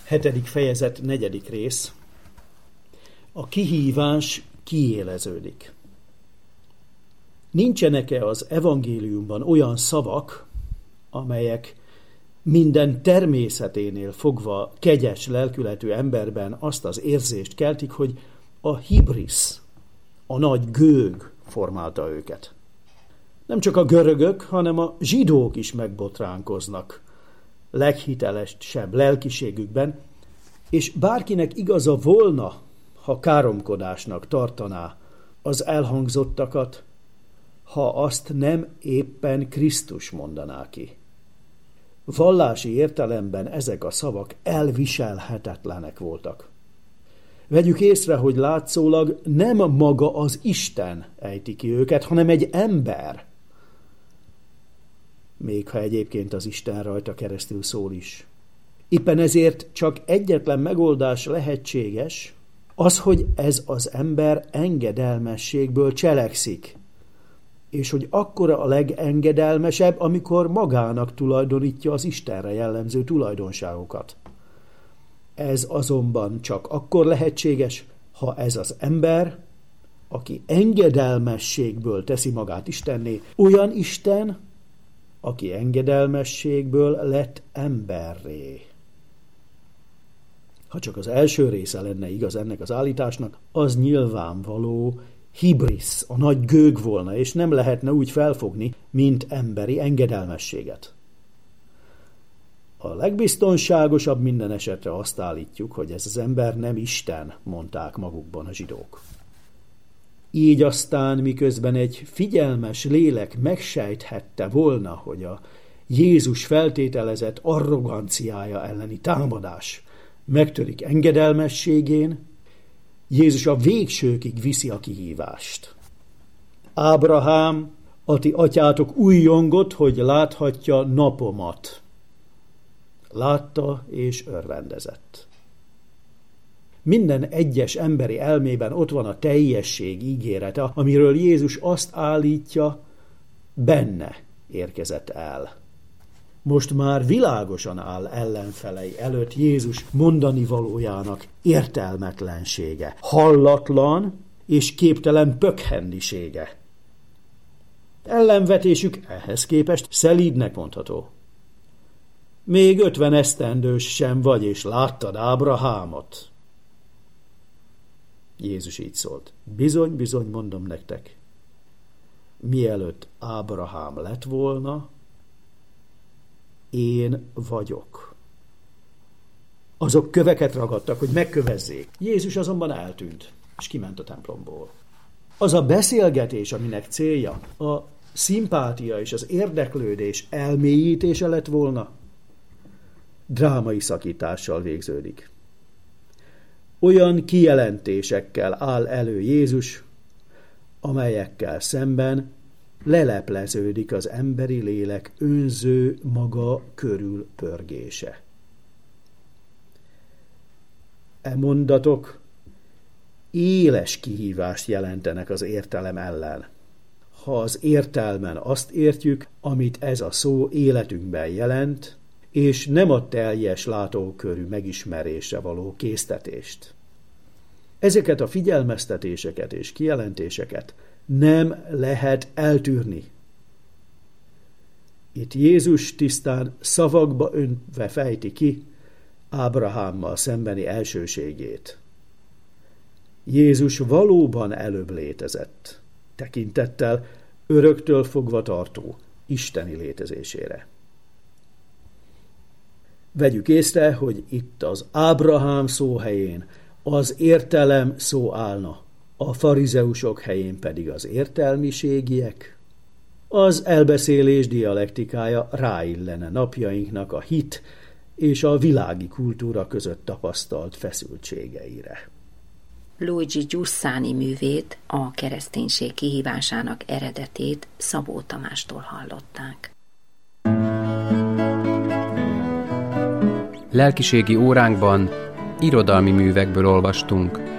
7. fejezet 4. rész. A kihívás kiéleződik. Nincsenek-e az evangéliumban olyan szavak, amelyek minden természeténél fogva kegyes lelkületű emberben azt az érzést keltik, hogy a hibrisz, a nagy gőg formálta őket. Nem csak a görögök, hanem a zsidók is megbotránkoznak leghitelesebb lelkiségükben, és bárkinek igaza volna, ha káromkodásnak tartaná az elhangzottakat, ha azt nem éppen Krisztus mondaná ki. Vallási értelemben ezek a szavak elviselhetetlenek voltak. Vegyük észre, hogy látszólag nem maga az Isten ejti ki őket, hanem egy ember. Még ha egyébként az Isten rajta keresztül szól is. Éppen ezért csak egyetlen megoldás lehetséges, az, hogy ez az ember engedelmességből cselekszik, és hogy akkora a legengedelmesebb, amikor magának tulajdonítja az Istenre jellemző tulajdonságokat. Ez azonban csak akkor lehetséges, ha ez az ember, aki engedelmességből teszi magát Istenné, olyan Isten, aki engedelmességből lett emberré. Ha csak az első része lenne igaz ennek az állításnak, az nyilvánvaló hibrisz, a nagy gőg volna, és nem lehetne úgy felfogni, mint emberi engedelmességet. A legbiztonságosabb minden esetre azt állítjuk, hogy ez az ember nem Isten, mondták magukban a zsidók. Így aztán, miközben egy figyelmes lélek megsejthette volna, hogy a Jézus feltételezett arroganciája elleni támadás megtörik engedelmességén, Jézus a végsőkig viszi a kihívást. Ábrahám, a ti atyátok újjongott, hogy láthatja napomat. Látta és örvendezett. Minden egyes emberi elmében ott van a teljesség ígérete, amiről Jézus azt állítja, benne érkezett el. Most már világosan áll ellenfelei előtt Jézus mondani valójának értelmetlensége, hallatlan és képtelen pökhendisége. Ellenvetésük ehhez képest szelídnek mondható. Még 50 esztendős sem vagy, és láttad Ábrahámot. Jézus így szólt. Bizony, bizony, mondom nektek, mielőtt Ábrahám lett volna, én vagyok. Azok köveket ragadtak, hogy megkövezzék. Jézus azonban eltűnt, és kiment a templomból. Az a beszélgetés, aminek célja a szimpátia és az érdeklődés elmélyítése lett volna, drámai szakítással végződik. Olyan kijelentésekkel áll elő Jézus, amelyekkel szemben lelepleződik az emberi lélek önző maga körül pörgése. E mondatok éles kihívást jelentenek az értelem ellen. Ha az értelmen azt értjük, amit ez a szó életünkben jelent, és nem a teljes látókörű megismerésre való késztetést. Ezeket a figyelmeztetéseket és kijelentéseket nem lehet eltűrni. Itt Jézus tisztán szavakba öntve fejti ki Ábrahámmal szembeni elsőségét. Jézus valóban előbb létezett, tekintettel öröktől fogva tartó isteni létezésére. Vegyük észre, hogy itt az Ábrahám szó helyén az értelem szó állna, a farizeusok helyén pedig az értelmiségiek. Az elbeszélés dialektikája ráillene napjainknak a hit és a világi kultúra között tapasztalt feszültségeire. Luigi Giussani művét, a kereszténység kihívásának eredetét Szabó Tamástól hallották. Lelkiségi óránkban irodalmi művekből olvastunk.